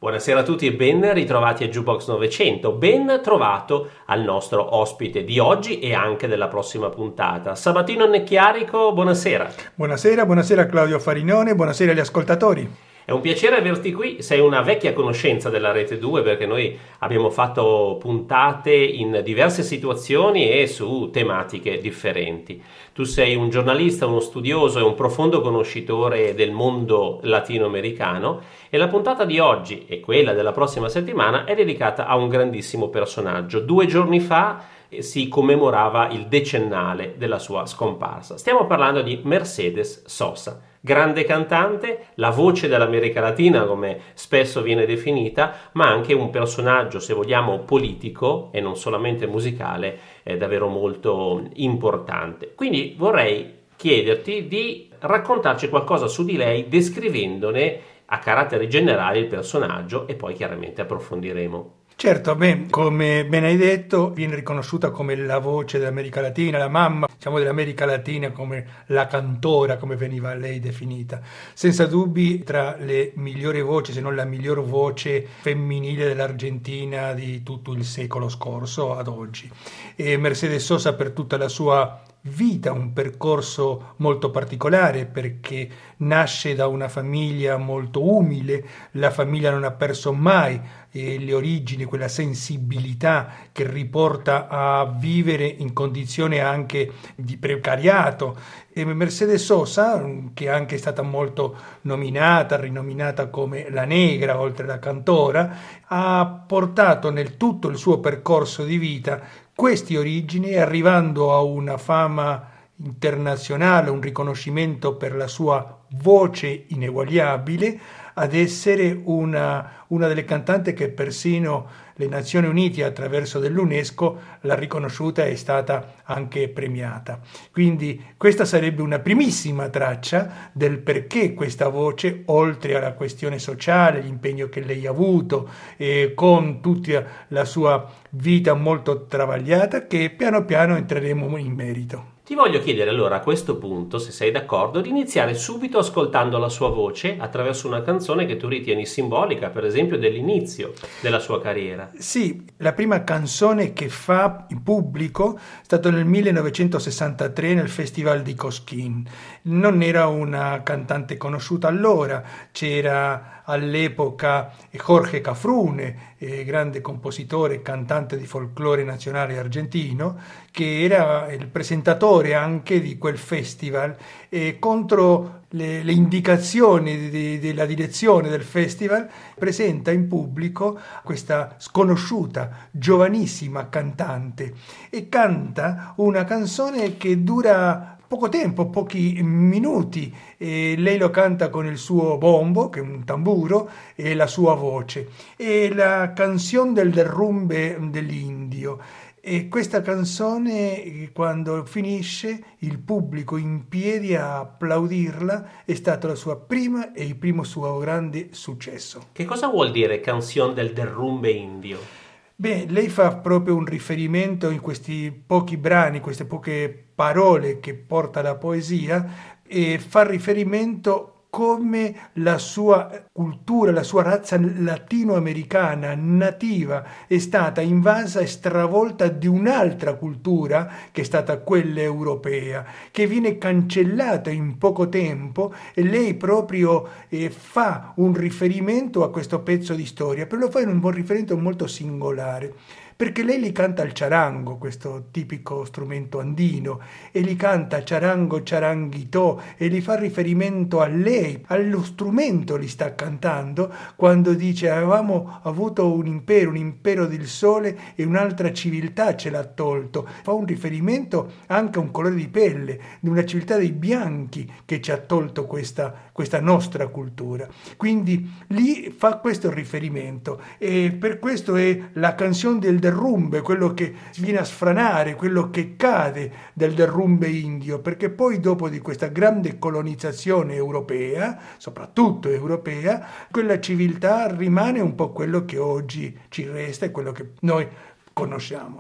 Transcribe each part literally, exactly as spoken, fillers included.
Buonasera a tutti e ben ritrovati a Jukebox novecento, ben trovato al nostro ospite di oggi e anche della prossima puntata. Sabatino Necchiarico, buonasera. Buonasera, buonasera Claudio Farinone, buonasera agli ascoltatori. È un piacere averti qui, sei una vecchia conoscenza della Rete due perché noi abbiamo fatto puntate in diverse situazioni e su tematiche differenti. Tu sei un giornalista, uno studioso e un profondo conoscitore del mondo latinoamericano e la puntata di oggi e quella della prossima settimana è dedicata a un grandissimo personaggio. Due giorni fa si commemorava il decennale della sua scomparsa. Stiamo parlando di Mercedes Sosa. Grande cantante, la voce dell'America Latina come spesso viene definita, ma anche un personaggio, se vogliamo, politico e non solamente musicale, eh, davvero molto importante. Quindi vorrei chiederti di raccontarci qualcosa su di lei, descrivendone a carattere generale il personaggio e poi chiaramente approfondiremo. Certo, beh, come ben hai detto, viene riconosciuta come la voce dell'America Latina, la mamma, diciamo, dell'America Latina, come la cantora, come veniva lei definita. Senza dubbi tra le migliori voci, se non la miglior voce femminile dell'Argentina di tutto il secolo scorso ad oggi. E Mercedes Sosa, per tutta la sua vita, un percorso molto particolare perché nasce da una famiglia molto umile, la famiglia non ha perso mai eh, le origini, quella sensibilità che riporta a vivere in condizioni anche di precariato. E Mercedes Sosa, che è anche stata molto nominata, rinominata come la negra oltre alla cantora, ha portato nel tutto il suo percorso di vita queste origini, arrivando a una fama internazionale, un riconoscimento per la sua voce ineguagliabile, ad essere una, una delle cantanti che persino le Nazioni Unite attraverso dell'UNESCO l'ha riconosciuta e è stata anche premiata. Quindi questa sarebbe una primissima traccia del perché questa voce, oltre alla questione sociale, l'impegno che lei ha avuto, eh, con tutta la sua vita molto travagliata, che piano piano entreremo in merito. Ti voglio chiedere allora a questo punto, se sei d'accordo, di iniziare subito ascoltando la sua voce attraverso una canzone che tu ritieni simbolica, per esempio dell'inizio della sua carriera. Sì, la prima canzone che fa in pubblico è stata nel millenovecentosessantatré nel Festival di Cosquín. Non era una cantante conosciuta allora, c'era all'epoca Jorge Cafrune, eh, grande compositore e cantante di folklore nazionale argentino, che era il presentatore anche di quel festival, e contro le, le indicazioni di, della direzione del festival presenta in pubblico questa sconosciuta, giovanissima cantante e canta una canzone che dura poco tempo, pochi minuti, e lei lo canta con il suo bombo, che è un tamburo, e la sua voce. È la canzone del derrumbe dell'Indio. E questa canzone, quando finisce, il pubblico in piedi a applaudirla, è stata la sua prima e il primo suo grande successo. Che cosa vuol dire canzone del derrumbe indio? Beh, lei fa proprio un riferimento in questi pochi brani, queste poche parole che porta la poesia, e fa riferimento come la sua cultura, la sua razza latinoamericana nativa è stata invasa e stravolta di un'altra cultura che è stata quella europea, che viene cancellata in poco tempo, e lei proprio eh, fa un riferimento a questo pezzo di storia, però lo fa in un riferimento molto singolare, perché lei li canta il charango, questo tipico strumento andino, e li canta charango charanguito, e li fa riferimento a lei, allo strumento li sta cantando, quando dice avevamo avuto un impero, un impero del sole, e un'altra civiltà ce l'ha tolto. Fa un riferimento anche a un colore di pelle, di una civiltà dei bianchi che ci ha tolto questa, questa nostra cultura. Quindi lì fa questo riferimento, e per questo è la canzone del derrumbe, quello che viene a sfranare, quello che cade del derrumbe indio, perché poi dopo di questa grande colonizzazione europea, soprattutto europea, quella civiltà rimane un po' quello che oggi ci resta e quello che noi conosciamo.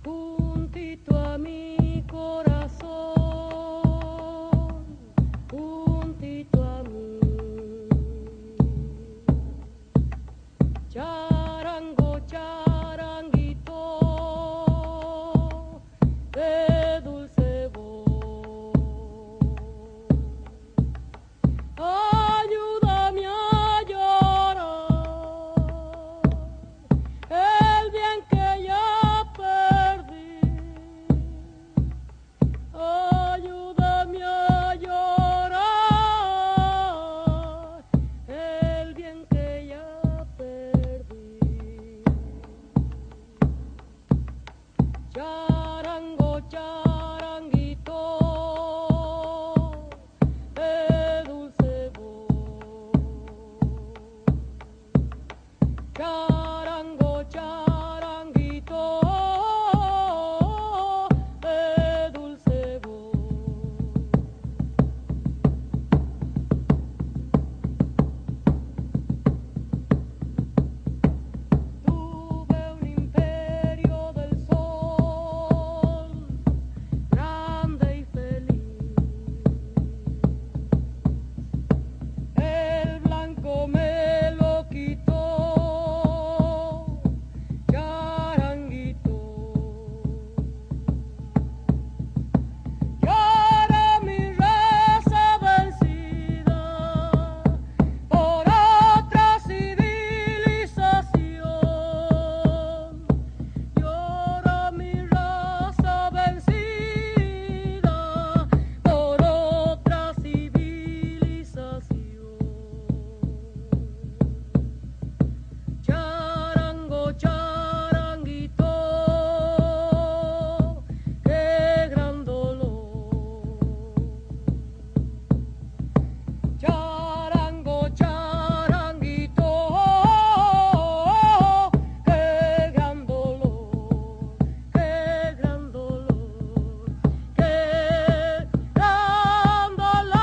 Juntito a mi corazón, juntito a mí. Charango, charanguito, de dulce voz. Ayúdame a llorar el bien que ya perdí. Ayúdame a llorar el bien que ya perdí. Charango, charanguito, de dulce voz. Charango, charanguito, de dulce voz. Tuve un imperio del sol, grande y feliz. El blanco me lo quitó, charanguito. Llora mi raza vencida por otra civilización. Llora mi raza vencida por otra civilización. Charango, charanguito, qué gran dolor. Charango, charanguito, qué gran dolor, qué gran dolor, qué gran dolor.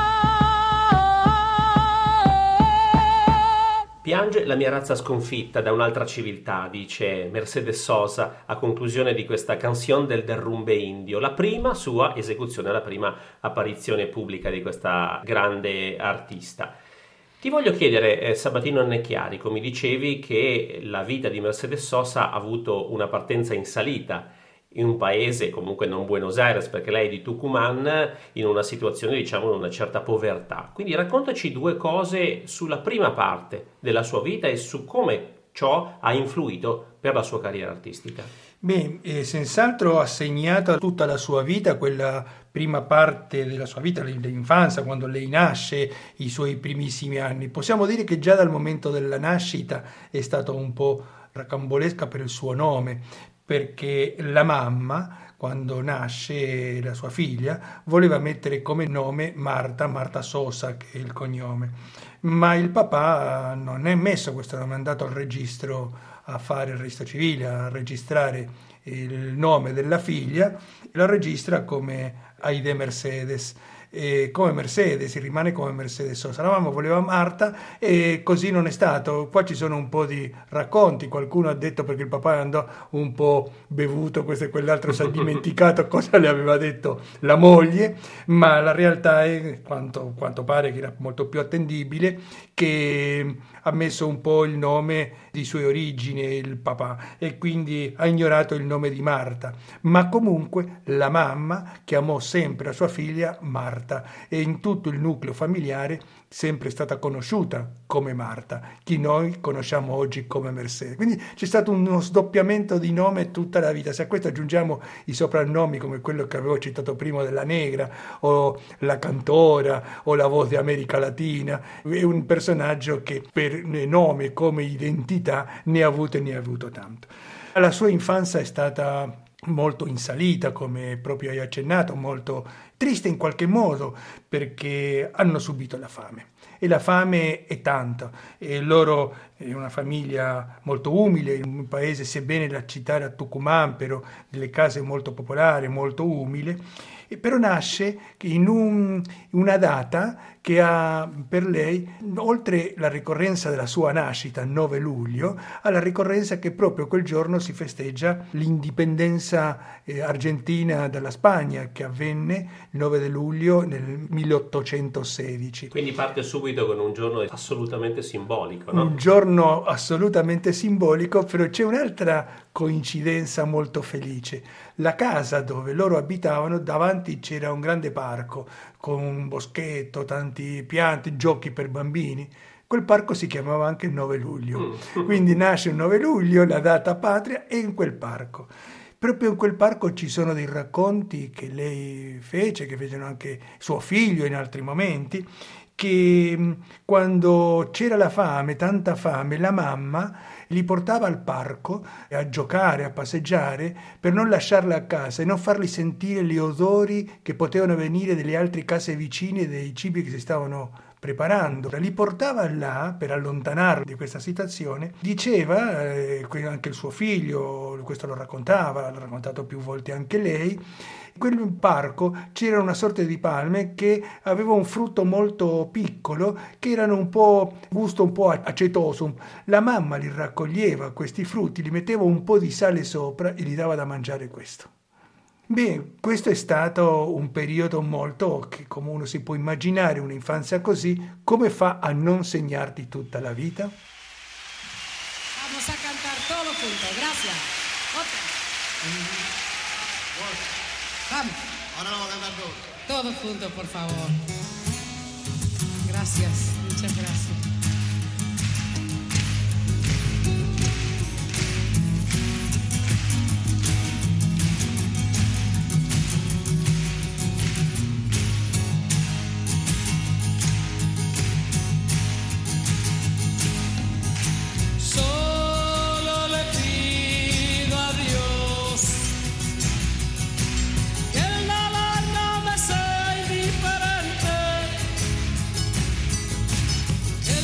Piange la mia razza sconfitta da un'altra civiltà, dice Mercedes Sosa a conclusione di questa Canción del Derrumbe Indio, la prima sua esecuzione, la prima apparizione pubblica di questa grande artista. Ti voglio chiedere, eh, Sabatino Annecchiari, come dicevi che la vita di Mercedes Sosa ha avuto una partenza in salita in un paese, comunque non Buenos Aires, perché lei è di Tucumán, in una situazione, diciamo, di una certa povertà. Quindi raccontaci due cose sulla prima parte della sua vita e su come ciò ha influito per la sua carriera artistica. Beh, eh, senz'altro ha segnato tutta la sua vita, quella prima parte della sua vita, l'infanzia, quando lei nasce, i suoi primissimi anni. Possiamo dire che già dal momento della nascita è stata un po' rocambolesca per il suo nome, perché la mamma, quando nasce la sua figlia, voleva mettere come nome Marta, Marta Sosa, che è il cognome. Ma il papà non è messo questo nome, è andato al registro a fare il registro civile, a registrare il nome della figlia, e la registra come Aide Mercedes. E come Mercedes, rimane come Mercedes Sosa. La mamma voleva Marta e così non è stato. Qua ci sono un po' di racconti, qualcuno ha detto perché il papà andò un po' bevuto, questo e quell'altro, si è dimenticato cosa le aveva detto la moglie, ma la realtà è, quanto, quanto pare che era molto più attendibile, che ha messo un po' il nome di sue origini il papà e quindi ha ignorato il nome di Marta, ma comunque la mamma chiamò sempre la sua figlia Marta e in tutto il nucleo familiare sempre stata conosciuta come Marta, chi noi conosciamo oggi come Mercedes. Quindi c'è stato uno sdoppiamento di nome tutta la vita. Se a questo aggiungiamo i soprannomi come quello che avevo citato prima della Negra o la Cantora o la Voz di America Latina, è un personaggio che per nome come identità ne ha avuto e ne ha avuto tanto. La sua infanzia è stata molto in salita, come proprio hai accennato, molto triste in qualche modo, perché hanno subito la fame e la fame è tanta e loro è una famiglia molto umile, in un paese, sebbene la città era Tucumán, però delle case molto popolari, molto umili, E però nasce in un- una data che ha per lei, oltre la ricorrenza della sua nascita, nove luglio, ha la ricorrenza che proprio quel giorno si festeggia l'indipendenza eh, argentina dalla Spagna, che avvenne il nove luglio nel milleottocentosedici. Quindi parte subito con un giorno assolutamente simbolico, no? Un giorno assolutamente simbolico, però c'è un'altra coincidenza molto felice. La casa dove loro abitavano, davanti c'era un grande parco con un boschetto, tanti pianti, giochi per bambini. Quel parco si chiamava anche il nove luglio. Mm. Quindi nasce il nove luglio, la data patria, e in quel parco. Proprio in quel parco ci sono dei racconti che lei fece, che fecero anche suo figlio in altri momenti, che mh, quando c'era la fame, tanta fame, la mamma li portava al parco a giocare, a passeggiare, per non lasciarla a casa e non farli sentire gli odori che potevano venire delle altre case vicine, dei cibi che si stavano preparando. Li portava là per allontanarli di questa situazione. Diceva, eh, anche il suo figlio, questo lo raccontava, l'ha raccontato più volte anche lei, in quel parco c'era una sorta di palme che aveva un frutto molto piccolo, che erano un po' gusto un po' acetoso. La mamma li raccoglieva questi frutti, li metteva un po' di sale sopra e gli dava da mangiare questo. Beh, questo è stato un periodo molto che, come uno si può immaginare, un'infanzia così, come fa a non segnarti tutta la vita? Vamos a cantar todos juntos, gracias. Otra. Vamos. Ahora vamos a cantar todos. Todos juntos, por favor. Gracias, muchas gracias. Solo le pido a Dios que el dolor no me sea indiferente, que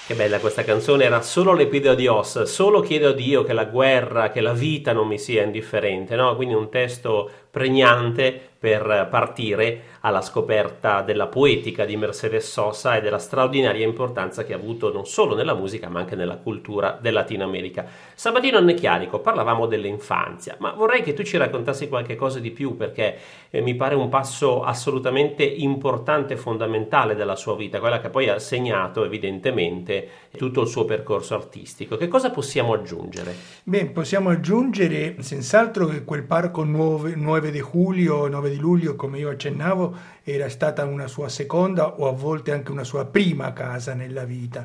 Che bella questa canzone, era solo le pido a Dios, solo chiedo a Dio che la guerra, che la vita non mi sia indifferente, no? Quindi un testo pregnante per partire alla scoperta della poetica di Mercedes Sosa e della straordinaria importanza che ha avuto non solo nella musica ma anche nella cultura del Latino America. Sabatino Annecchiarico, parlavamo dell'infanzia, ma vorrei che tu ci raccontassi qualche cosa di più, perché eh, mi pare un passo assolutamente importante e fondamentale della sua vita, quella che poi ha segnato evidentemente tutto il suo percorso artistico. Che cosa possiamo aggiungere? Beh, possiamo aggiungere senz'altro che quel parco nove di Julio, nove di luglio, come io accennavo, era stata una sua seconda o a volte anche una sua prima casa nella vita.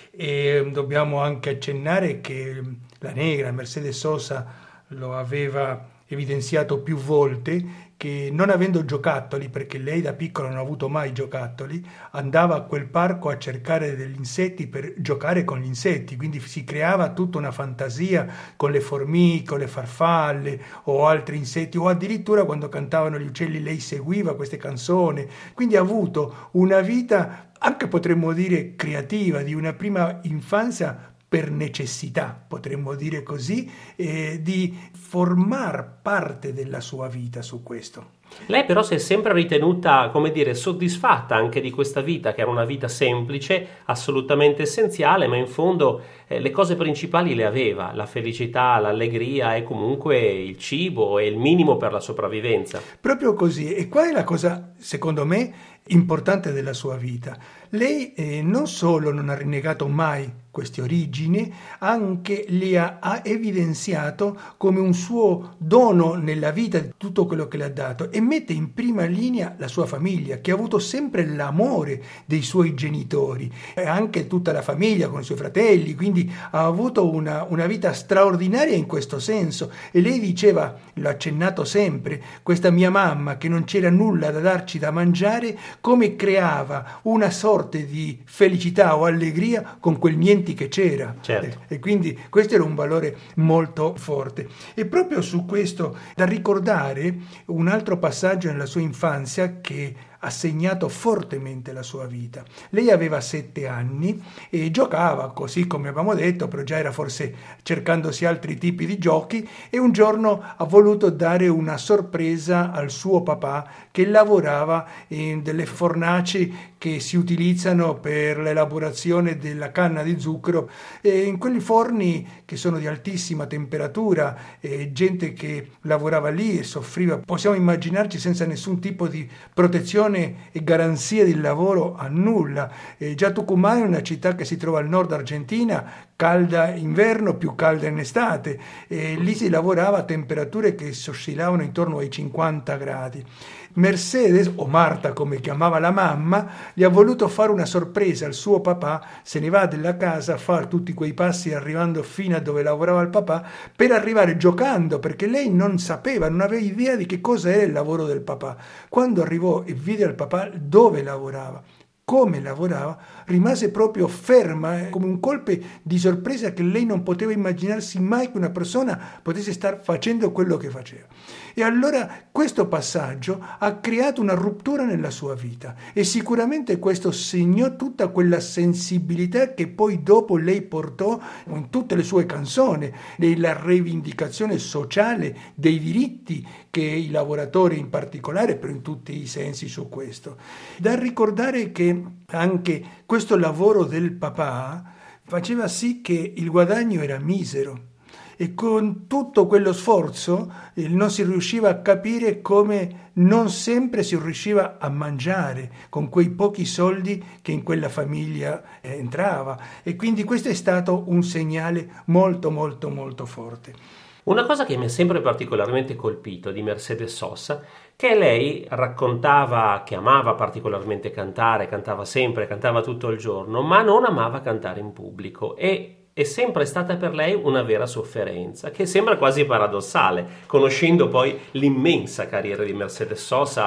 E dobbiamo anche accennare che la negra Mercedes Sosa lo aveva evidenziato più volte, che non avendo giocattoli, perché lei da piccola non ha avuto mai giocattoli, andava a quel parco a cercare degli insetti per giocare con gli insetti, quindi si creava tutta una fantasia con le formiche, le farfalle o altri insetti, o addirittura quando cantavano gli uccelli lei seguiva queste canzoni, quindi ha avuto una vita anche potremmo dire creativa, di una prima infanzia per necessità, potremmo dire così, eh, di formare parte della sua vita su questo. Lei però si è sempre ritenuta, come dire, soddisfatta anche di questa vita, che era una vita semplice, assolutamente essenziale, ma in fondo eh, le cose principali le aveva, la felicità, l'allegria e comunque il cibo e il minimo per la sopravvivenza. Proprio così, e qua è la cosa, secondo me, importante della sua vita. Lei eh, non solo non ha rinnegato mai queste origini, anche le ha, ha evidenziato come un suo dono nella vita di tutto quello che le ha dato, e mette in prima linea la sua famiglia, che ha avuto sempre l'amore dei suoi genitori, e anche tutta la famiglia con i suoi fratelli, quindi ha avuto una, una vita straordinaria in questo senso. E lei diceva, l'ho accennato sempre, questa mia mamma che non c'era nulla da darci da mangiare, come creava una sorta di felicità o allegria con quel niente che c'era. Certo. E quindi questo era un valore molto forte. E proprio su questo da ricordare un altro passaggio nella sua infanzia che ha segnato fortemente la sua vita. Lei aveva sette anni e giocava, così come abbiamo detto, però già era forse cercandosi altri tipi di giochi, e un giorno ha voluto dare una sorpresa al suo papà che lavorava in delle fornaci che si utilizzano per l'elaborazione della canna di zucchero, e in quei forni che sono di altissima temperatura, e gente che lavorava lì e soffriva, possiamo immaginarci, senza nessun tipo di protezione e garanzia di lavoro a nulla. Eh, già Tucumán è una città che si trova al nord Argentina, calda inverno, più calda in estate, e lì si lavorava a temperature che si oscillavano intorno ai cinquanta gradi. Mercedes, o Marta come chiamava la mamma, gli ha voluto fare una sorpresa al suo papà, se ne va della casa a fare tutti quei passi arrivando fino a dove lavorava il papà, per arrivare giocando, perché lei non sapeva, non aveva idea di che cosa era il lavoro del papà. Quando arrivò e vide al papà dove lavorava, come lavorava, rimase proprio ferma, come un colpo di sorpresa che lei non poteva immaginarsi mai che una persona potesse star facendo quello che faceva. E allora questo passaggio ha creato una ruptura nella sua vita, e sicuramente questo segnò tutta quella sensibilità che poi dopo lei portò in tutte le sue canzoni, nella rivendicazione sociale dei diritti che i lavoratori in particolare, però in tutti i sensi su questo. Da ricordare che anche questo lavoro del papà faceva sì che il guadagno era misero, e con tutto quello sforzo eh, non si riusciva a capire come non sempre si riusciva a mangiare con quei pochi soldi che in quella famiglia eh, entrava, e quindi questo è stato un segnale molto molto molto forte. Una cosa che mi ha sempre particolarmente colpito di Mercedes Sosa, che lei raccontava che amava particolarmente cantare, cantava sempre, cantava tutto il giorno, ma non amava cantare in pubblico, e è sempre stata per lei una vera sofferenza, che sembra quasi paradossale, conoscendo poi l'immensa carriera di Mercedes Sosa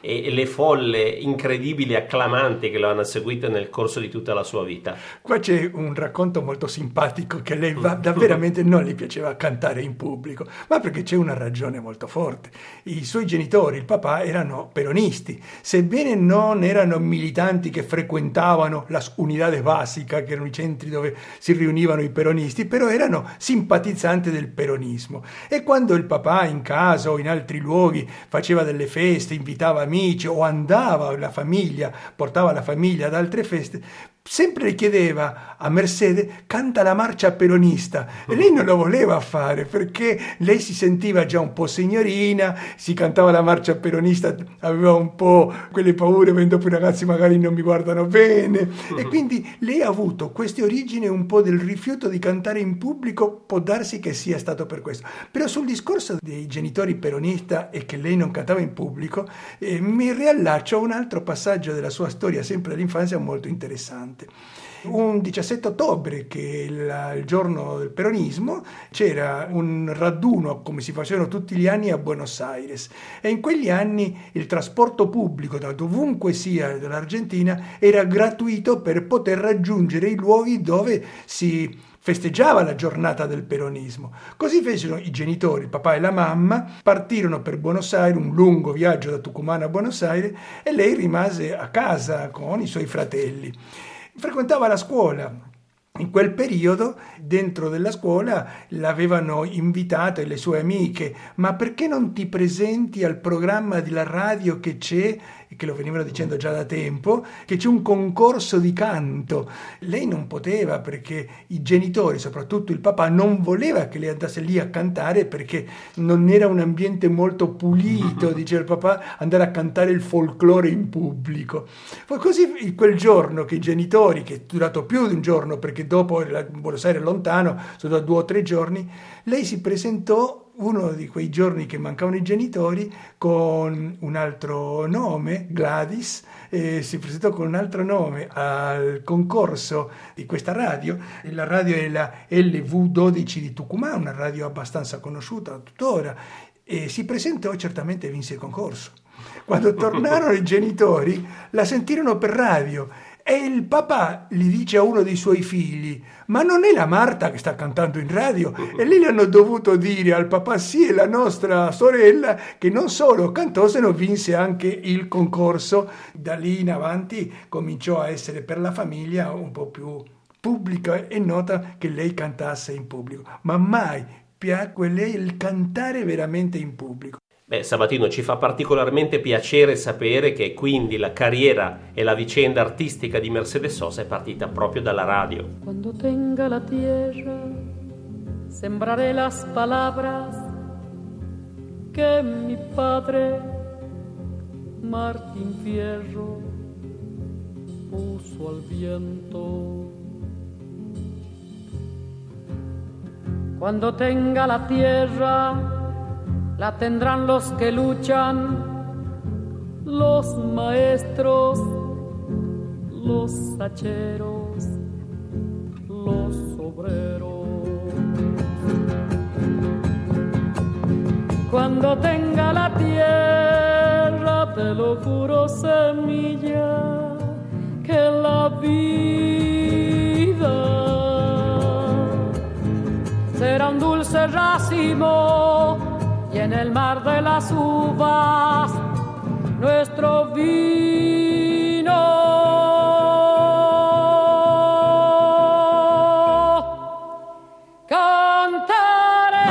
e, e le folle incredibili acclamanti che lo hanno seguito nel corso di tutta la sua vita. Qua c'è un racconto molto simpatico che lei va, veramente non gli piaceva cantare in pubblico, ma perché c'è una ragione molto forte. I suoi genitori, il papà, erano peronisti, sebbene non erano militanti che frequentavano la Unidades Básicas, che erano i centri dove si riunivano i peronisti, però erano simpatizzanti del peronismo. E quando il papà in casa o in altri luoghi faceva delle feste, invitava amici o andava la famiglia, portava la famiglia ad altre feste, sempre le chiedeva a Mercedes: canta la marcia peronista, e lei non lo voleva fare perché lei si sentiva già un po' signorina, si cantava la marcia peronista, aveva un po' quelle paure, dopo i ragazzi magari non mi guardano bene, e quindi lei ha avuto queste origini un po' del rifiuto di cantare in pubblico. Può darsi che sia stato per questo, però sul discorso dei genitori peronista e che lei non cantava in pubblico, eh, mi riallaccio a un altro passaggio della sua storia, sempre dell'infanzia, molto interessante. Un diciassette ottobre, che è il, il giorno del peronismo, c'era un raduno, come si facevano tutti gli anni, a Buenos Aires, e in quegli anni il trasporto pubblico da dovunque sia dell'Argentina era gratuito per poter raggiungere i luoghi dove si festeggiava la giornata del peronismo. Così fecero i genitori, il papà e la mamma, partirono per Buenos Aires, un lungo viaggio da Tucumán a Buenos Aires, e lei rimase a casa con i suoi fratelli. Frequentava la scuola. In quel periodo, dentro della scuola, l'avevano invitata le sue amiche: ma perché non ti presenti al programma della radio che c'è, che lo venivano dicendo già da tempo, che c'è un concorso di canto? Lei non poteva, perché i genitori, soprattutto il papà, non voleva che lei andasse lì a cantare, perché non era un ambiente molto pulito, diceva il papà, andare a cantare il folklore in pubblico. Fu così quel giorno che i genitori, che è durato più di un giorno, perché dopo Buenos Aires è lontano, sono da due o tre giorni, lei si presentò uno di quei giorni che mancavano i genitori con un altro nome, Gladys, eh, si presentò con un altro nome al concorso di questa radio. La radio è la L V dodici di Tucumán, una radio abbastanza conosciuta tuttora, e si presentò e certamente vinse il concorso. Quando tornarono i genitori, la sentirono per radio. E il papà gli dice a uno dei suoi figli: ma non è la Marta che sta cantando in radio? E lì gli hanno dovuto dire al papà: sì, è la nostra sorella, che non solo cantò, se no vinse anche il concorso. Da lì in avanti cominciò a essere per la famiglia un po' più pubblica e nota che lei cantasse in pubblico, ma mai piacque a lei il cantare veramente in pubblico. Beh, Sabatino, ci fa particolarmente piacere sapere che quindi la carriera e la vicenda artistica di Mercedes Sosa è partita proprio dalla radio. Cuando tenga la tierra, sembraré las palabras que mi padre Martín Fierro puso al viento. Cuando tenga la tierra, la tendrán los que luchan, los maestros, los hacheros, los obreros. Cuando tenga la tierra, te lo juro, semilla, que la vida será un dulce racimo, y en el mar de las uvas nuestro vino. Cantaré,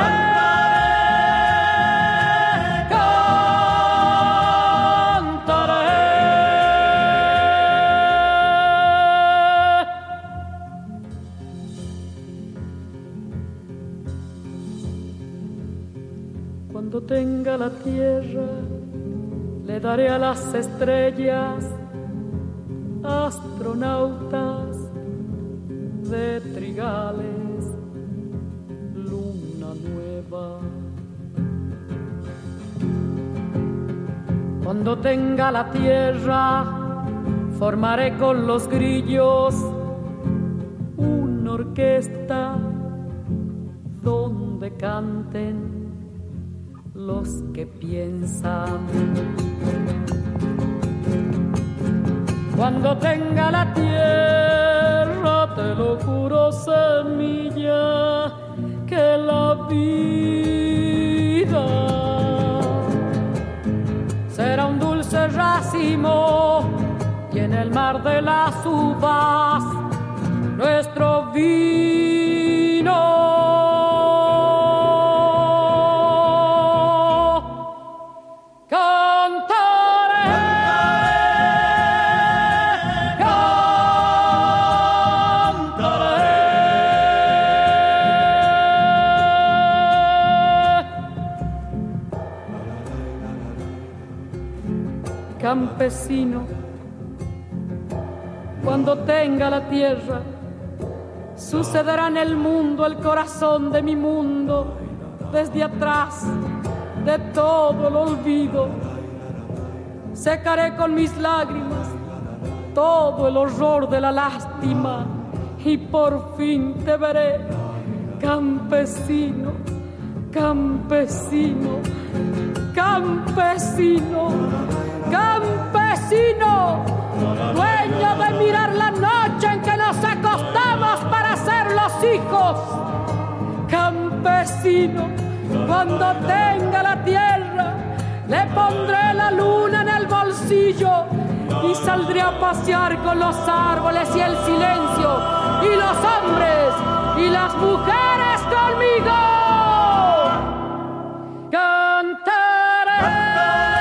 cantaré. Cuando tenga la tierra, le daré a las estrellas astronautas de trigales, luna nueva. Cuando tenga la tierra, formaré con los grillos una orquesta donde canten los que piensan. Cuando tenga la tierra, te lo juro, semilla, que la vida será un dulce racimo y en el mar de las uvas nuestro vino. Campesino, cuando tenga la tierra, sucederá en el mundo el corazón de mi mundo, desde atrás de todo el olvido. Secaré con mis lágrimas todo el horror de la lástima y por fin te veré, campesino, campesino, campesino. Campesino, dueño de mirar la noche en que nos acostamos para ser los hijos. Campesino, cuando tenga la tierra, le pondré la luna en el bolsillo y saldré a pasear con los árboles y el silencio, y los hombres y las mujeres conmigo. Cantaré.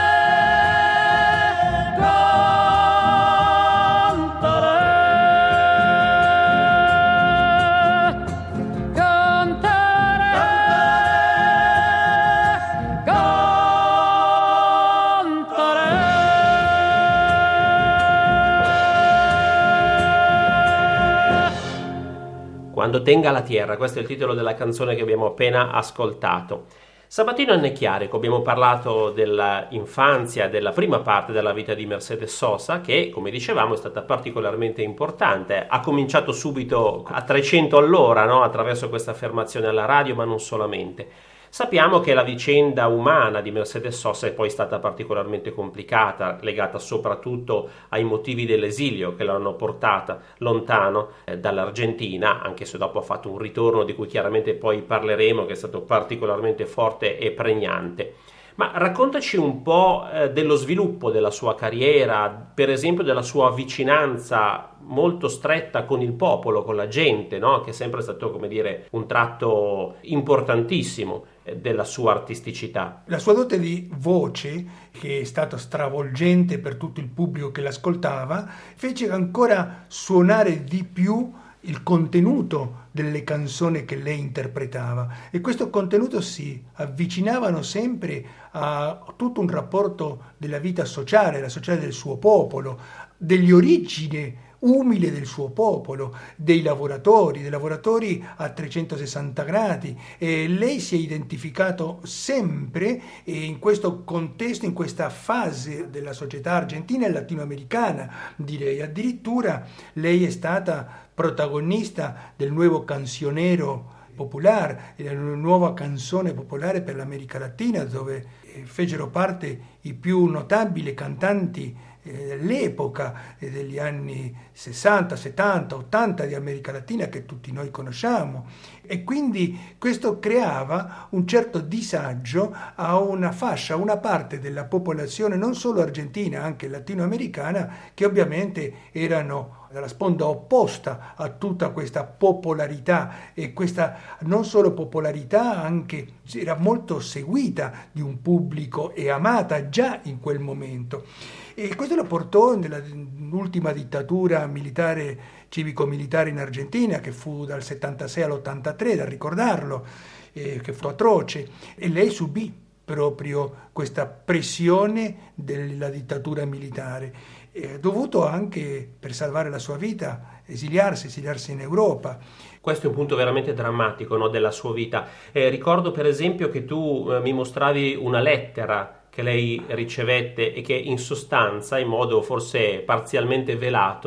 Quando tenga la tierra, questo è il titolo della canzone che abbiamo appena ascoltato. Sabatino Annecchiarico, abbiamo parlato dell'infanzia, della prima parte della vita di Mercedes Sosa, che, come dicevamo, è stata particolarmente importante. Ha cominciato subito a trecento all'ora, no? Attraverso questa affermazione alla radio, ma non solamente. Sappiamo che la vicenda umana di Mercedes Sosa è poi stata particolarmente complicata, legata soprattutto ai motivi dell'esilio che l'hanno portata lontano eh, dall'Argentina, anche se dopo ha fatto un ritorno di cui chiaramente poi parleremo, che è stato particolarmente forte e pregnante. Ma raccontaci un po' eh, dello sviluppo della sua carriera, per esempio della sua vicinanza molto stretta con il popolo, con la gente, no? Che è sempre stato, come dire, un tratto importantissimo eh, della sua artisticità. La sua dote di voce, che è stata stravolgente per tutto il pubblico che l'ascoltava, fece ancora suonare di più il contenuto delle canzoni che lei interpretava, e questo contenuto si avvicinavano sempre a tutto un rapporto della vita sociale, la sociale del suo popolo, delle origini umile del suo popolo, dei lavoratori, dei lavoratori a trecentosessanta gradi, e lei si è identificato sempre in questo contesto, in questa fase della società argentina e latinoamericana, direi. Addirittura lei è stata protagonista del nuovo cancionero popolare, la nuova canzone popolare per l'America Latina, dove fecero parte i più notabili cantanti dell'epoca, degli anni sessanta, settanta, ottanta di America Latina, che tutti noi conosciamo, e quindi questo creava un certo disagio a una fascia, una parte della popolazione non solo argentina, anche latinoamericana, che ovviamente erano dalla sponda opposta a tutta questa popolarità, e questa non solo popolarità, anche era molto seguita di un pubblico e amata già in quel momento. E questo lo portò nell'ultima dittatura militare, civico-militare in Argentina, che fu dal settantasei all'ottantatré, da ricordarlo, eh, che fu atroce, e lei subì proprio questa pressione della dittatura militare, eh, dovuto anche, per salvare la sua vita, esiliarsi, esiliarsi in Europa. Questo è un punto veramente drammatico, no, della sua vita. Eh, ricordo per esempio che tu eh, mi mostravi una lettera che lei ricevette e che in sostanza, in modo forse parzialmente velato,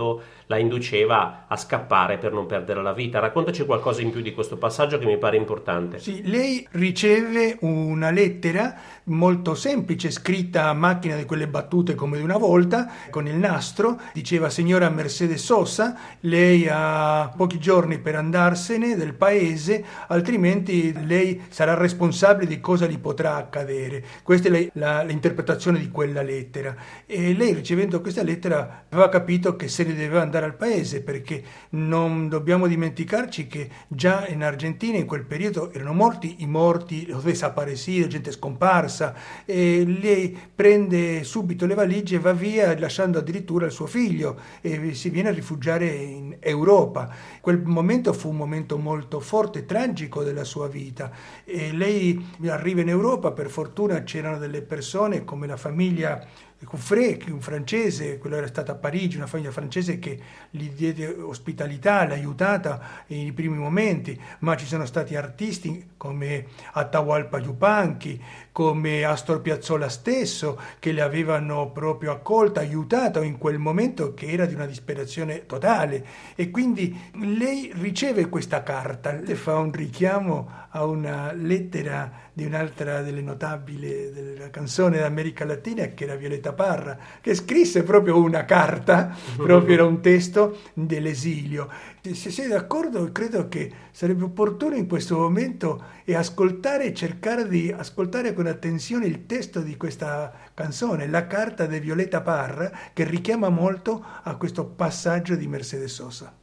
la induceva a scappare per non perdere la vita. Raccontaci qualcosa in più di questo passaggio che mi pare importante. Sì, lei riceve una lettera molto semplice, scritta a macchina di quelle battute come di una volta, con il nastro, diceva: signora Mercedes Sosa, lei ha pochi giorni per andarsene del paese, altrimenti lei sarà responsabile di cosa gli potrà accadere. Questa è la, l'interpretazione di quella lettera, e lei, ricevendo questa lettera, aveva capito che se ne doveva andare al paese, perché non dobbiamo dimenticarci che già in Argentina in quel periodo erano morti i morti, los desaparecidos, gente scomparsa, e lei prende subito le valigie e va via, lasciando addirittura il suo figlio, e si viene a rifugiare in Europa. Quel momento fu un momento molto forte, tragico della sua vita, e lei arriva in Europa. Per fortuna c'erano delle persone come la famiglia Couffret, un francese, quello era stato a Parigi, una famiglia francese che gli diede ospitalità, l'ha aiutata nei primi momenti, ma ci sono stati artisti come Atahualpa Yupanqui, come Astor Piazzolla stesso, che le avevano proprio accolta, aiutata in quel momento che era di una disperazione totale. E quindi lei riceve questa carta, le fa un richiamo a una lettera di un'altra delle notabili della canzone d'America Latina, che era Violeta Parra, che scrisse proprio una carta, proprio era un testo dell'esilio. Se sei d'accordo, credo che sarebbe opportuno in questo momento e ascoltare, cercare di ascoltare con attenzione il testo di questa canzone, La carta di Violeta Parra, che richiama molto a questo passaggio di Mercedes Sosa.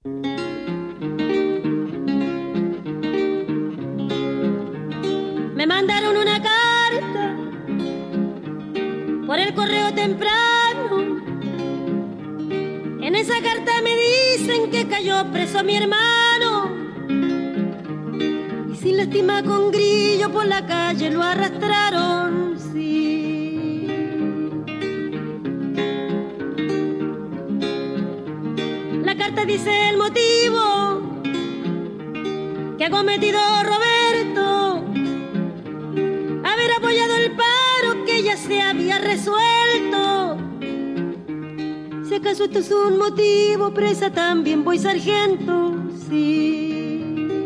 Me mandaron una carta por el correo temprano. En esa carta me dicen que cayó preso mi hermano, y sin lástima con grillo por la calle lo arrastraron, sí. La carta dice el motivo que ha cometido Roberto, haber apoyado el paro que ya se había resuelto. Si acaso esto es un motivo, presa también voy, sargento, sí.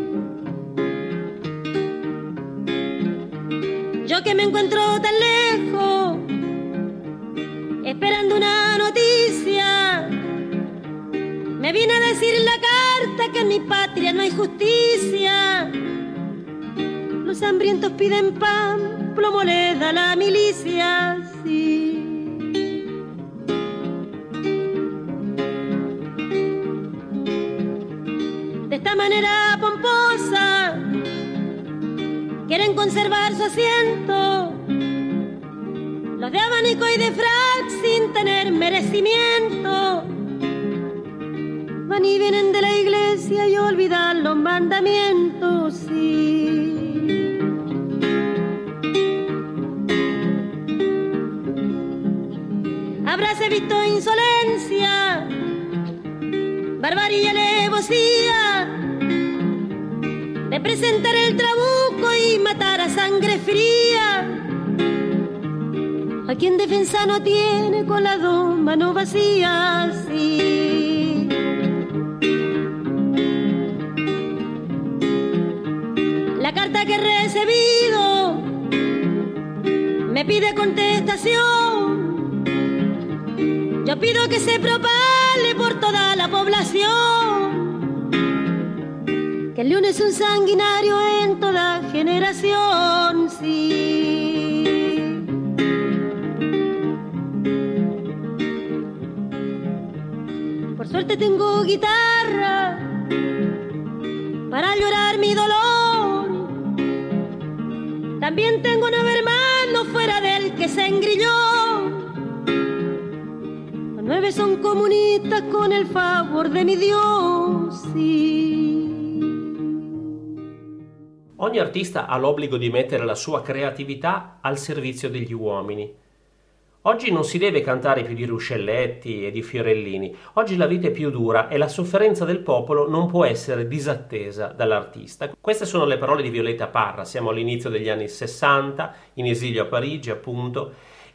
Yo que me encuentro tan lejos, esperando una noticia, me viene a decir la carta que en mi patria no hay justicia. Los hambrientos piden pan, plomo le da la milicia, sí. De esta manera pomposa quieren conservar su asiento los de abanico y de frac sin tener merecimiento. Van y vienen de la iglesia y olvidan los mandamientos, sí. Habráse visto insolencia, barbarie y alevosía de presentar el trabuco y matar a sangre fría a quien defensa no tiene, con las dos manos vacías, sí. La carta que he recibido me pide contestación. Yo pido que se propale por toda la población que el león es un sanguinario en toda generación, sí. Por suerte tengo guitarra para llorar mi dolor. También tengo nueve hermanos fuera del que se engrilló. Los nueve son comunistas con el favor de mi Dios, sí. Ogni artista ha l'obbligo di mettere la sua creatività al servizio degli uomini. Oggi non si deve cantare più di ruscelletti e di fiorellini. Oggi la vita è più dura e la sofferenza del popolo non può essere disattesa dall'artista. Queste sono le parole di Violeta Parra. Siamo all'inizio degli anni sessanta, in esilio a Parigi, appunto,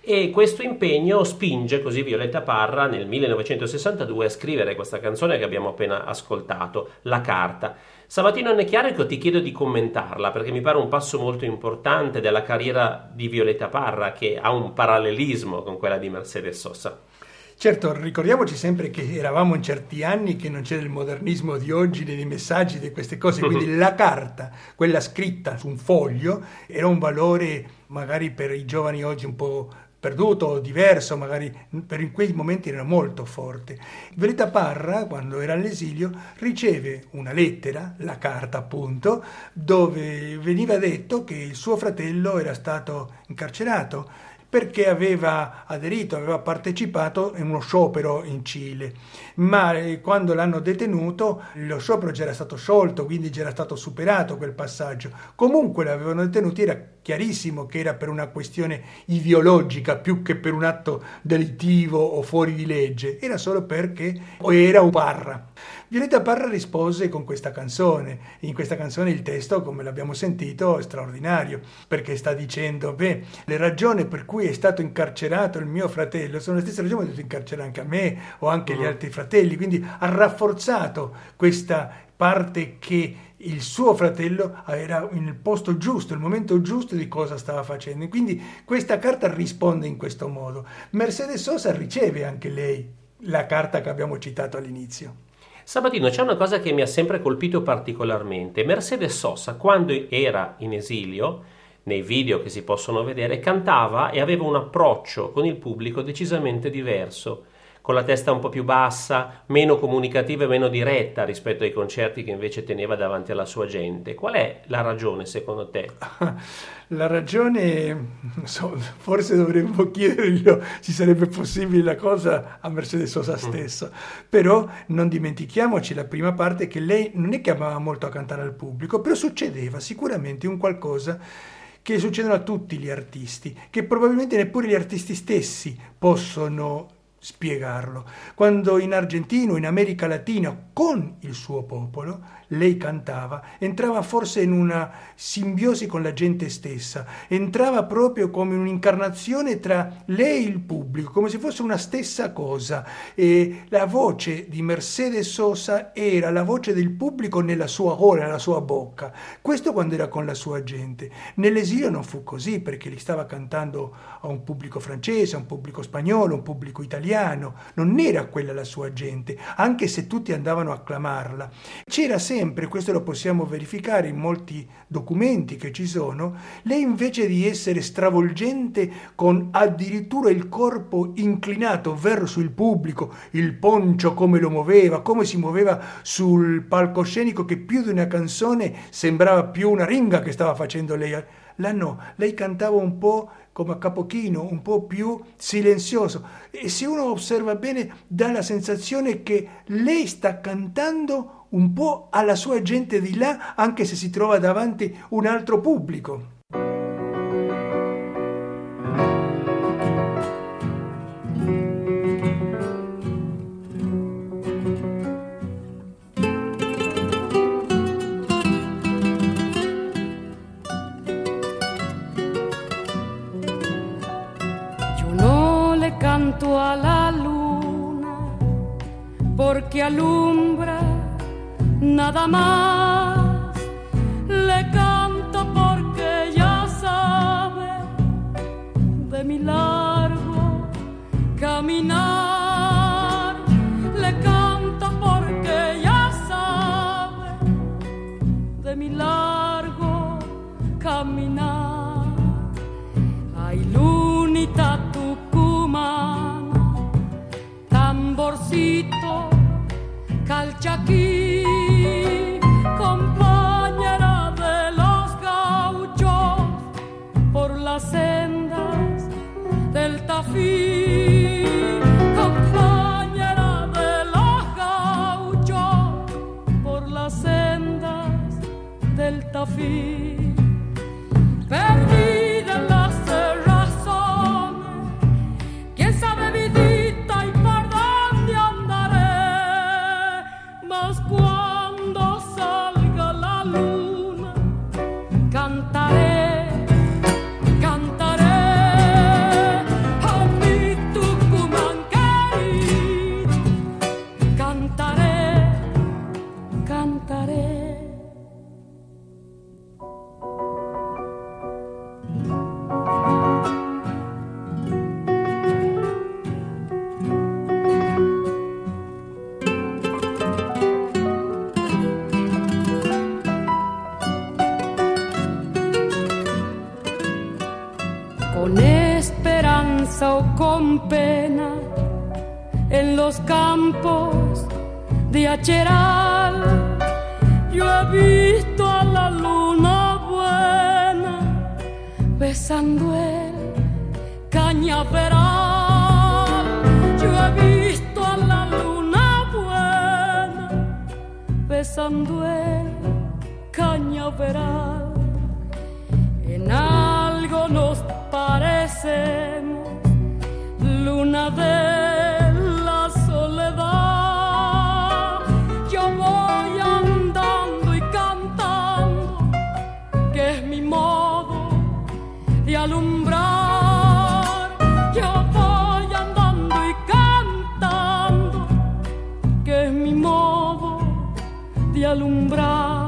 E questo impegno spinge così Violeta Parra nel millenovecentosessantadue a scrivere questa canzone che abbiamo appena ascoltato, La Carta. Sabatino Necchiarico, ti chiedo di commentarla perché mi pare un passo molto importante della carriera di Violeta Parra, che ha un parallelismo con quella di Mercedes Sosa. Certo, ricordiamoci sempre che eravamo in certi anni che non c'era il modernismo di oggi, né dei messaggi, di queste cose, quindi la carta, quella scritta su un foglio, era un valore magari per i giovani oggi un po' perduto, diverso, magari per in quei momenti era molto forte. Violeta Parra, quando era all'esilio, riceve una lettera, la carta appunto, dove veniva detto che il suo fratello era stato incarcerato perché aveva aderito, aveva partecipato in uno sciopero in Cile, ma quando l'hanno detenuto lo sciopero già era stato sciolto, quindi già era stato superato quel passaggio. Comunque l'avevano detenuti, era chiarissimo che era per una questione ideologica più che per un atto delittivo o fuori di legge, era solo perché era un Parra. Violeta Parra rispose con questa canzone. In questa canzone il testo, come l'abbiamo sentito, è straordinario, perché sta dicendo, beh, le ragioni per cui è stato incarcerato il mio fratello sono le stesse ragioni che incarcerare anche a me o anche gli altri fratelli, quindi ha rafforzato questa parte che il suo fratello era nel posto giusto, il momento giusto di cosa stava facendo. Quindi questa carta risponde in questo modo. Mercedes Sosa riceve anche lei la carta che abbiamo citato all'inizio. Sabatino, c'è una cosa che mi ha sempre colpito particolarmente. Mercedes Sosa, quando era in esilio, nei video che si possono vedere, cantava e aveva un approccio con il pubblico decisamente diverso, con la testa un po' più bassa, meno comunicativa e meno diretta rispetto ai concerti che invece teneva davanti alla sua gente. Qual è la ragione secondo te? La ragione, non so, forse dovremmo chiederglielo se sarebbe possibile la cosa a Mercedes Sosa stessa, mm. però non dimentichiamoci la prima parte, che lei non è che amava molto a cantare al pubblico, però succedeva sicuramente un qualcosa che succedono a tutti gli artisti, che probabilmente neppure gli artisti stessi possono spiegarlo. Quando in Argentina o in America Latina con il suo popolo lei cantava, entrava forse in una simbiosi con la gente stessa, entrava proprio come un'incarnazione tra lei e il pubblico, come se fosse una stessa cosa, e la voce di Mercedes Sosa era la voce del pubblico nella sua gola, nella sua bocca. Questo quando era con la sua gente. Nell'esilio non fu così, perché li stava cantando a un pubblico francese, a un pubblico spagnolo, a un pubblico italiano, non era quella la sua gente, anche se tutti andavano a acclamarla. C'era sempre, questo lo possiamo verificare in molti documenti che ci sono, lei invece di essere stravolgente con addirittura il corpo inclinato verso il pubblico, il poncio come lo muoveva, come si muoveva sul palcoscenico, che più di una canzone sembrava più una ringa che stava facendo lei. La no, lei cantava un po' come a capochino, un po' più silenzioso, e se uno osserva bene dà la sensazione che lei sta cantando un po' alla sua gente di là, anche se si trova davanti un altro pubblico. Canto a la luna porque alumbra nada más, le canto porque ya sabe de mi largo caminar, le canto porque ya sabe de mi largo caminar. Ay, lunita tucumana, tamborcito calchaquí, compañera de los gauchos por las sendas del Tafí, compañera de los gauchos por las sendas del Tafí. Perdida en las razones, quién sabe vidita y por dónde andaré, mas cuando salga la luna cantaré, cantaré, tristeza o con pena, en los campos de Acheral, yo he visto a la luna buena besando el cañaveral. Yo he visto a la luna buena besando el cañaveral. En algo nos parecemos, luna de la soledad. Yo voy andando y cantando, que es mi modo de alumbrar. Yo voy andando y cantando, que es mi modo de alumbrar.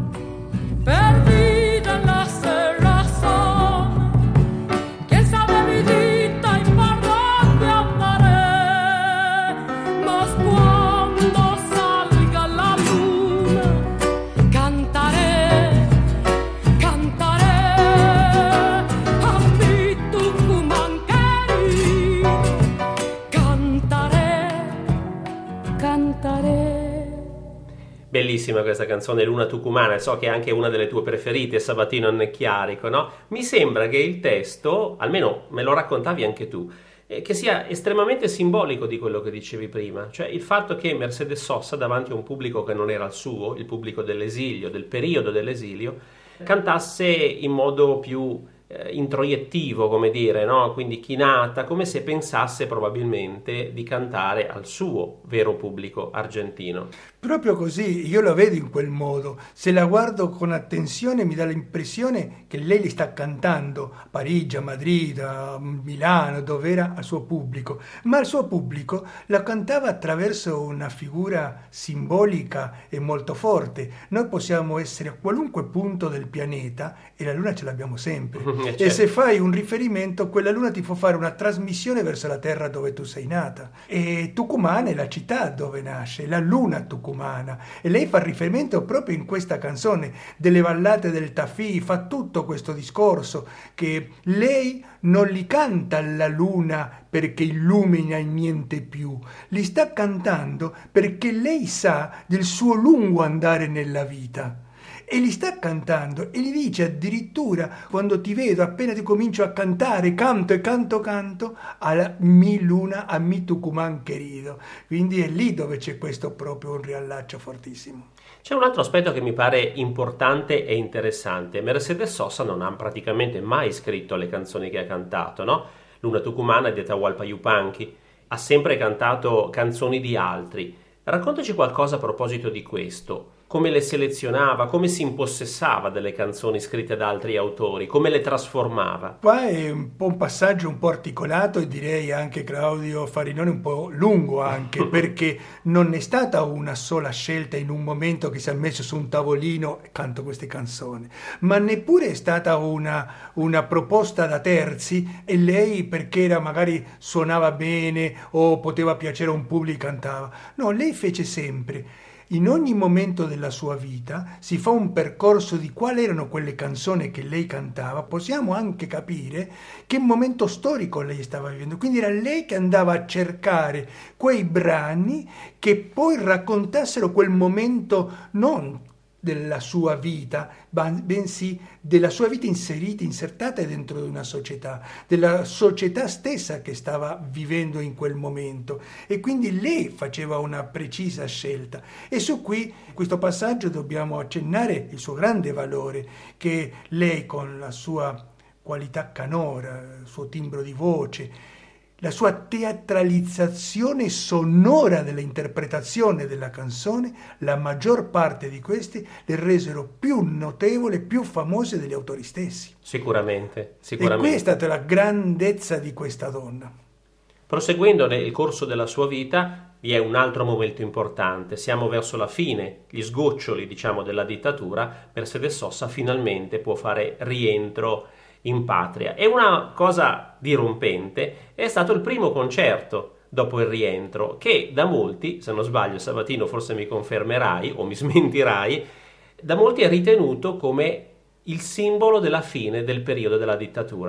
Perdida en la cerrazón, quién sabe vidita y por dónde andaré. Mas cuando salga la luna, cantaré, cantaré a mi Tucumán querido. Cantaré, cantaré. Bellissima questa canzone Luna Tucumana, so che è anche una delle tue preferite, Sabatino Annecchiarico, no? Mi sembra che il testo, almeno me lo raccontavi anche tu, eh, che sia estremamente simbolico di quello che dicevi prima, cioè il fatto che Mercedes Sosa, davanti a un pubblico che non era il suo, il pubblico dell'esilio, del periodo dell'esilio, cantasse in modo più eh, introiettivo, come dire, no? Quindi chinata, come se pensasse probabilmente di cantare al suo vero pubblico argentino. Proprio così, io la vedo in quel modo. Se la guardo con attenzione mi dà l'impressione che lei li sta cantando a Parigi, a Madrid, a Milano, dove era al suo pubblico, ma al suo pubblico la cantava attraverso una figura simbolica e molto forte. Noi possiamo essere a qualunque punto del pianeta e la luna ce l'abbiamo sempre. certo. E se fai un riferimento, quella luna ti può fare una trasmissione verso la terra dove tu sei nata. E Tucumán è la città dove nasce, la luna tucumana. E lei fa riferimento proprio in questa canzone delle ballate del Tafì, fa tutto questo discorso che lei non li canta alla luna perché illumina e niente più, li sta cantando perché lei sa del suo lungo andare nella vita. E li sta cantando e gli dice addirittura: quando ti vedo, appena ti comincio a cantare, canto e canto canto a mi luna, a mi Tucumán querido. Quindi è lì dove c'è questo proprio un riallaccio fortissimo. C'è un altro aspetto che mi pare importante e interessante. Mercedes Sosa non ha praticamente mai scritto le canzoni che ha cantato, no? Luna Tucumana di Atahualpa Yupanqui, ha sempre cantato canzoni di altri. Raccontaci qualcosa a proposito di questo. Come le selezionava, come si impossessava delle canzoni scritte da altri autori, come le trasformava. Qua è un po' un passaggio un po' articolato e direi anche, Claudio Farinoni, un po' lungo anche, perché non è stata una sola scelta in un momento che si è messo su un tavolino e canto queste canzoni, ma neppure è stata una, una proposta da terzi e lei perché era magari suonava bene o poteva piacere a un pubblico cantava. No, lei fece sempre. In ogni momento della sua vita si fa un percorso di quali erano quelle canzoni che lei cantava, possiamo anche capire che momento storico lei stava vivendo, quindi era lei che andava a cercare quei brani che poi raccontassero quel momento non della sua vita, bensì della sua vita inserita, insertata dentro di una società, della società stessa che stava vivendo in quel momento, e quindi lei faceva una precisa scelta. E su qui, questo passaggio, dobbiamo accennare il suo grande valore, che lei con la sua qualità canora, il suo timbro di voce, la sua teatralizzazione sonora dell'interpretazione della canzone, la maggior parte di questi le resero più notevoli, più famose degli autori stessi. Sicuramente, sicuramente. E qui è stata la grandezza di questa donna. Proseguendo nel corso della sua vita, vi è un altro momento importante. Siamo verso la fine, gli sgoccioli, diciamo, della dittatura. Mercedes Sosa finalmente può fare rientro in patria. E una cosa dirompente è stato il primo concerto dopo il rientro, che da molti, se non sbaglio Sabatino forse mi confermerai o mi smentirai, da molti è ritenuto come il simbolo della fine del periodo della dittatura.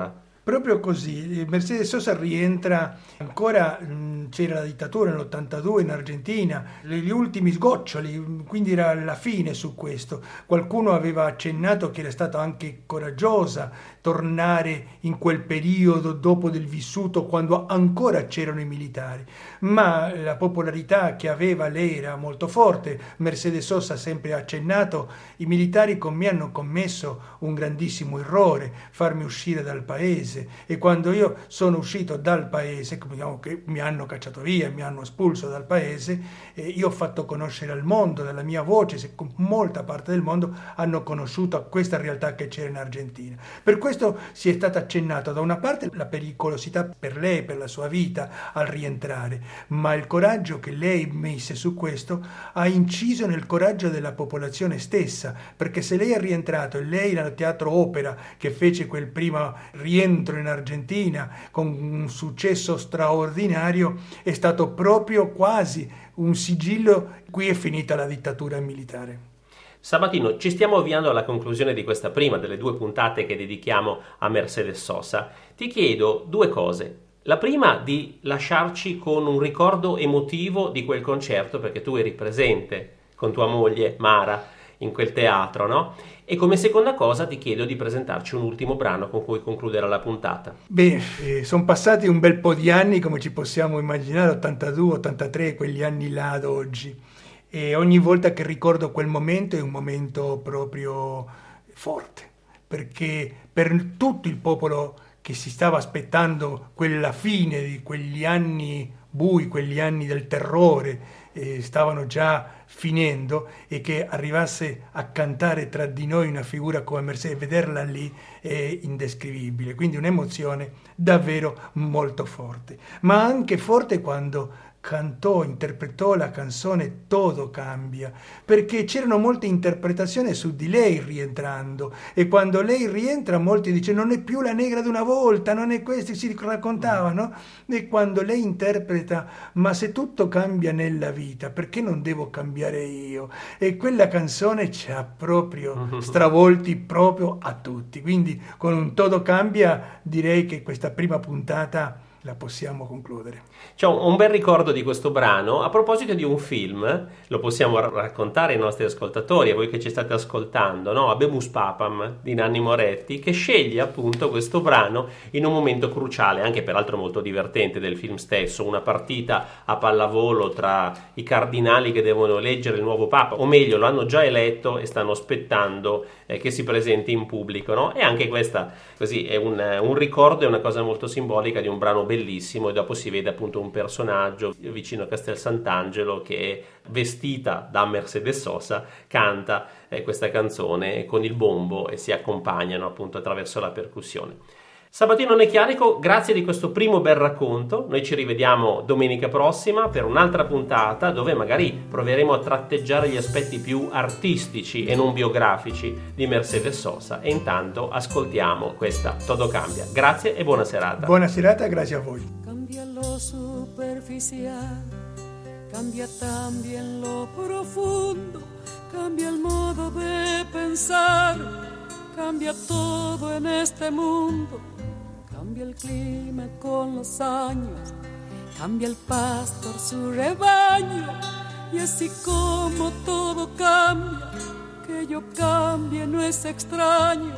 Proprio così, Mercedes Sosa rientra ancora, mh, c'era la dittatura nell'ottantadue in Argentina, gli ultimi sgoccioli, quindi era la fine su questo. Qualcuno aveva accennato che era stata anche coraggiosa tornare in quel periodo dopo del vissuto, quando ancora c'erano i militari, ma la popolarità che aveva lei era molto forte. Mercedes Sosa ha sempre accennato: i militari con me hanno commesso un grandissimo errore, farmi uscire dal paese, e quando io sono uscito dal paese, diciamo che mi hanno cacciato via, mi hanno espulso dal paese, eh, io ho fatto conoscere al mondo, dalla mia voce, se molta parte del mondo hanno conosciuto questa realtà che c'era in Argentina. Per questo si è stata accennata da una parte la pericolosità per lei, per la sua vita al rientrare, ma il coraggio che lei mise su questo ha inciso nel coraggio della popolazione stessa, perché se lei è rientrato, e lei nel teatro opera che fece quel primo rientro in Argentina con un successo straordinario, è stato proprio quasi un sigillo: qui è finita la dittatura militare. Sabatino, ci stiamo avviando alla conclusione di questa prima delle due puntate che dedichiamo a Mercedes Sosa. Ti chiedo due cose. La prima, di lasciarci con un ricordo emotivo di quel concerto, perché tu eri presente con tua moglie Mara in quel teatro, no? E come seconda cosa ti chiedo di presentarci un ultimo brano con cui concludere la puntata. Beh, eh, sono passati un bel po' di anni, come ci possiamo immaginare, ottantadue, ottantatré, quegli anni là ad oggi. E ogni volta che ricordo quel momento è un momento proprio forte, perché per tutto il popolo che si stava aspettando quella fine di quegli anni bui, quegli anni del terrore, eh, stavano già finendo, e che arrivasse a cantare tra di noi una figura come Mercedes, vederla lì è indescrivibile, quindi un'emozione davvero molto forte, ma anche forte quando cantò, interpretò la canzone Todo Cambia, perché c'erano molte interpretazioni su di lei rientrando, e quando lei rientra molti dicono: non è più la negra di una volta, non è questo, si raccontavano, e quando lei interpreta: ma se tutto cambia nella vita, perché non devo cambiare io? E quella canzone ci ha proprio stravolti proprio a tutti, quindi con un Todo Cambia direi che questa prima puntata la possiamo concludere. C'è un bel ricordo di questo brano a proposito di un film, lo possiamo raccontare ai nostri ascoltatori, a voi che ci state ascoltando, no? Habemus Papam di Nanni Moretti, che sceglie appunto questo brano in un momento cruciale, anche peraltro molto divertente, del film stesso, una partita a pallavolo tra i cardinali che devono eleggere il nuovo Papa, o meglio lo hanno già eletto e stanno aspettando eh, che si presenti in pubblico, no? E anche questa così è un, un ricordo, è una cosa molto simbolica di un brano bellissimo, e dopo si vede appunto un personaggio vicino a Castel Sant'Angelo che, vestita da Mercedes Sosa, canta eh, questa canzone con il bombo e si accompagnano appunto attraverso la percussione. Sabatino Necchiarico, grazie di questo primo bel racconto. Noi ci rivediamo domenica prossima per un'altra puntata dove magari proveremo a tratteggiare gli aspetti più artistici e non biografici di Mercedes Sosa, e intanto ascoltiamo questa Todo Cambia. Grazie e buona serata. Buona serata, grazie a voi. Cambia lo superficial, cambia también lo profundo, cambia el modo de pensar, cambia todo en este mundo. Cambia el clima con los años, cambia el pastor su rebaño, y así como todo cambia, que yo cambie no es extraño.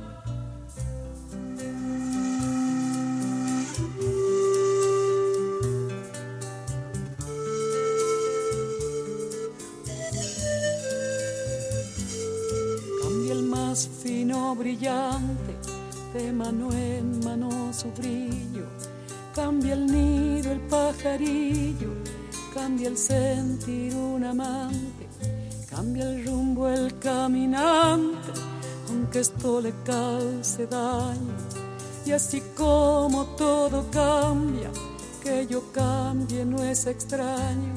Cambia el más fino brillante, de mano en mano su brillo, cambia el nido el pajarillo, cambia el sentir un amante, cambia el rumbo el caminante, aunque esto le cause daño. Y así como todo cambia, que yo cambie no es extraño.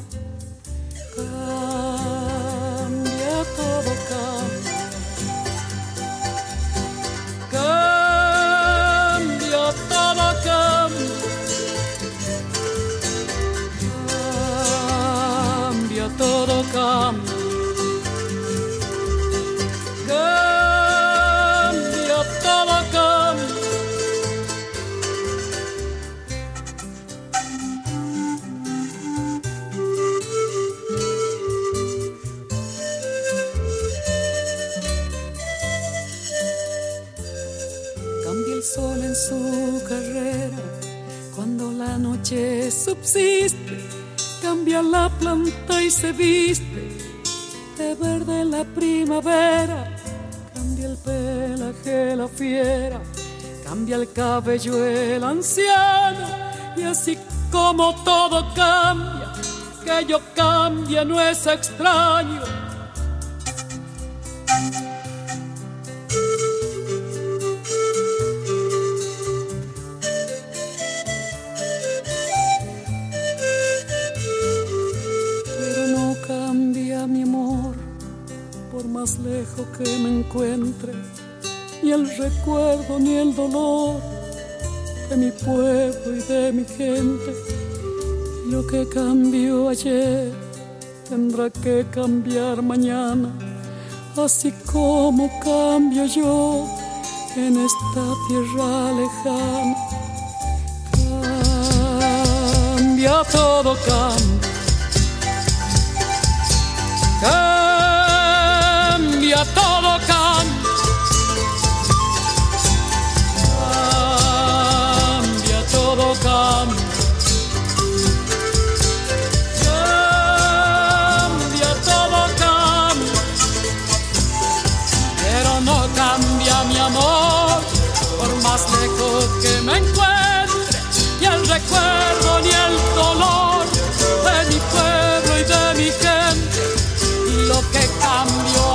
Cambia, todo cambia. Cambia, todo cambia. Cambia, todo cambia. Cambia, todo cambia. en su carrera. Cuando la noche subsiste, cambia la planta y se viste de verde la primavera. Cambia el pelaje la fiera, cambia el cabello el anciano. Y así como todo cambia, que yo cambie no es extraño. Más lejos que me encuentre, ni el recuerdo ni el dolor de mi pueblo y de mi gente. Lo que cambió ayer tendrá que cambiar mañana, así como cambio yo en esta tierra lejana. Cambia, todo cambia. Cambia, todo cambia. Cambia, todo cambia. Cambia, todo cambia. Pero no cambia mi amor, por más lejos que me encuentre, ni el recuerdo ni el dolor de mi pueblo y de mi gente. Y lo que cambió